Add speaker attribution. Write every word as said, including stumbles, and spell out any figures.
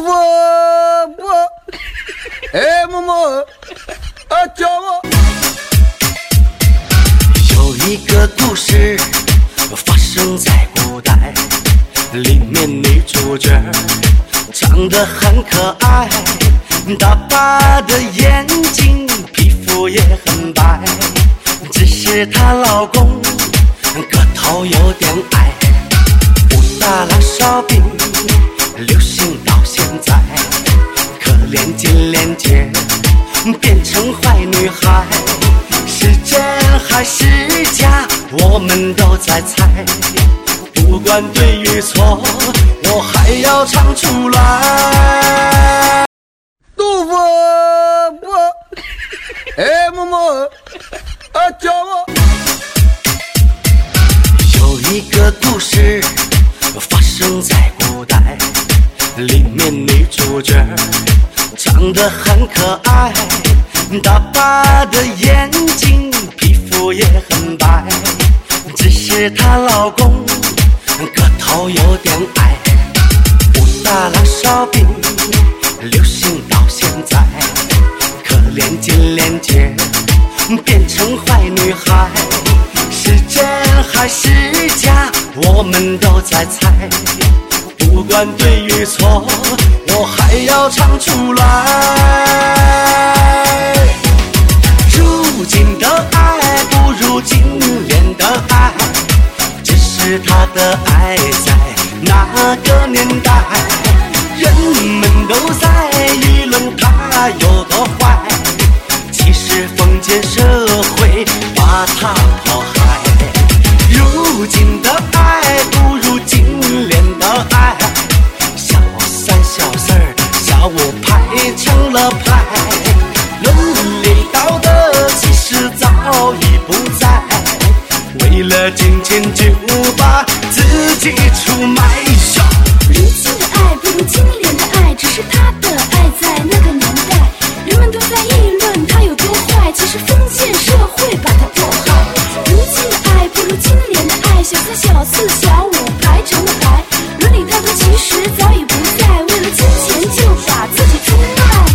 Speaker 1: 不不，哎么么，啊叫我。
Speaker 2: 有一个故事发生在古代，里面女主角长得很可爱，大大的眼睛，皮肤也很白，只是她老公个头有点矮。武大郎烧饼流行到现在，可怜金莲姐变成坏女孩，是真还是假，我们都在猜。不管对与错，我还要唱出来。
Speaker 1: 豆腐不，哎么么，啊叫我。
Speaker 2: 有一个故事发生在古代，里面女主角长得很可爱，大大的眼睛，皮肤也很白，只是她老公个头有点矮。武大郎烧饼流行到现在，可怜金莲姐变成坏女孩，是真还是假，我们都在猜。不管对与错，我还要唱出来。如今的爱不如金莲的爱，只是他的爱在那个年代，人们都在议论他有多坏，其实封建社会把他迫害。如今的爱不如金莲的爱，小三小四儿小五排成了派，伦理道德其实早已不在，为了金钱就把自己出卖。
Speaker 3: 如今的爱不如金莲的爱，只是他的爱在那个年代，人们都在议论他有多坏，其实封建社会把他迫害。如今的爱不如金莲的爱，小三小四小